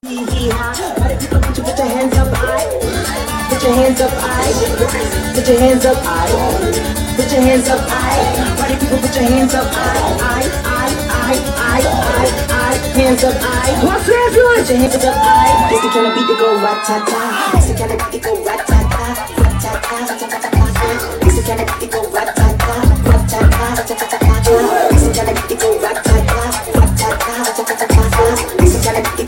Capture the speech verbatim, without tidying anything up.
Party people, put your, put your hands up high. Put your hands up high. Put your hands up high. Put your hands up high. Party people, put your hands up high. I, I, I, I, I, I. Hands up high. What's that? Put your hands up high. This the kind of beat that go rat-ta-ta. This the kind of beat that go rat-ta-ta. Rat-ta-ta, rat-ta-ta-ta. This the kind of beat that go rat-ta-ta. Rat-ta-ta, rat-ta-ta-ta. This the kind of beat that go rat-ta-ta. Rat-ta-ta, rat-ta-ta-ta. This the kind of